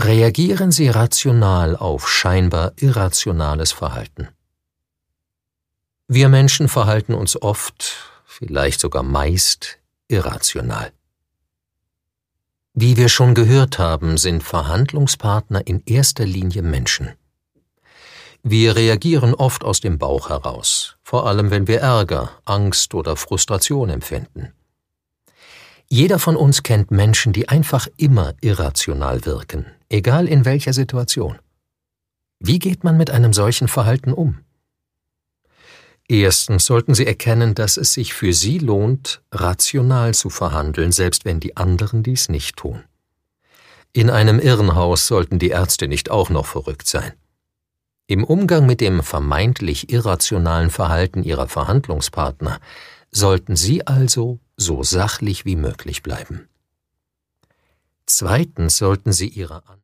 Reagieren Sie rational auf scheinbar irrationales Verhalten. Wir Menschen verhalten uns oft, vielleicht sogar meist, irrational. Wie wir schon gehört haben, sind Verhandlungspartner in erster Linie Menschen. Wir reagieren oft aus dem Bauch heraus, vor allem wenn wir Ärger, Angst oder Frustration empfinden. Jeder von uns kennt Menschen, die einfach immer irrational wirken, egal in welcher Situation. Wie geht man mit einem solchen Verhalten um? Erstens sollten Sie erkennen, dass es sich für Sie lohnt, rational zu verhandeln, selbst wenn die anderen dies nicht tun. In einem Irrenhaus sollten die Ärzte nicht auch noch verrückt sein. Im Umgang mit dem vermeintlich irrationalen Verhalten Ihrer Verhandlungspartner sollten Sie also so sachlich wie möglich bleiben. Zweitens sollten Sie Ihre